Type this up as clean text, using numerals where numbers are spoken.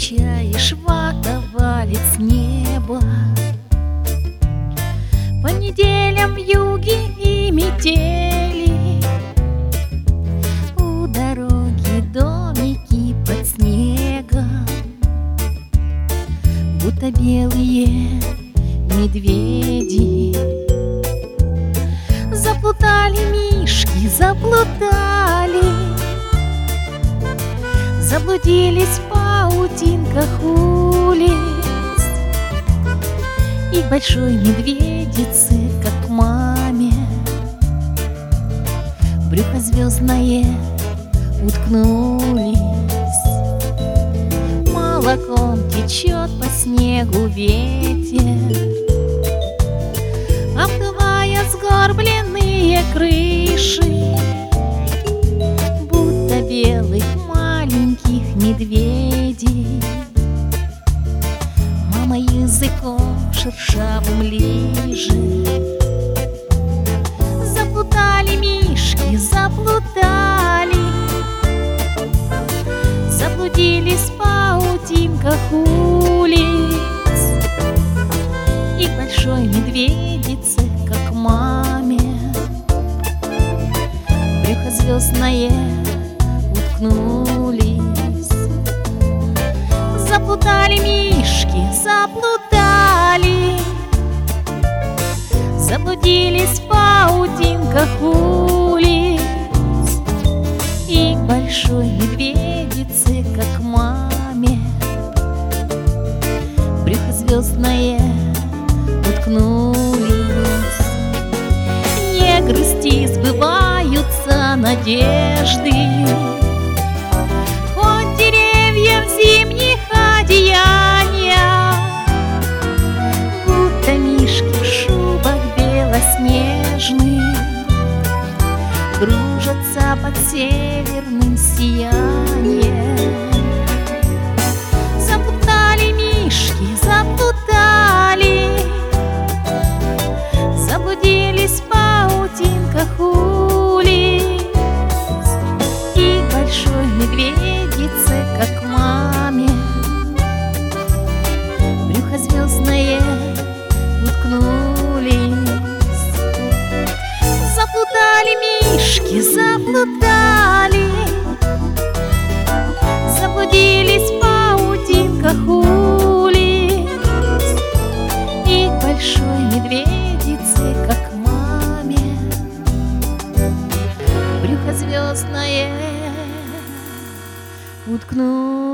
скучаешь, вата валит с неба. По неделям вьюги и метели, у дороги домики под снегом, будто белые медведи. Заплутали мишки, заплутали, заблудились в паутинках улиц. И к большой медведице, как к маме, брюхо звездное уткнулись. Молоком течет по снегу ветер, обдувая сгорбленные крыши, будто белых маленьких медведей. Мама языком шершавым лижет. Заплутали мишки, заплутали, заблудились в паутинках улиц. И к большой медведице, как к маме, брюхо звездное уткнулись. Заплутали мишки, заплутали, заблудились в паутинках улиц. И к большой медведице, как к маме, брюхо звездное уткнулись. Не грусти, сбываются надежды, хоть деревья в зимних одеяниях, будто мишки в шубах белоснежных, кружатся под северным сиянием. Заплутали мишки, заплутали, заблудились в паутинках улиц. И к большой медведице, как к маме, брюхо звездное уткнулись. Заплутали мишки, заплутали, заблудились в паутинках улиц. И к большой медведице, как к маме, брюхо звездное уткнулись.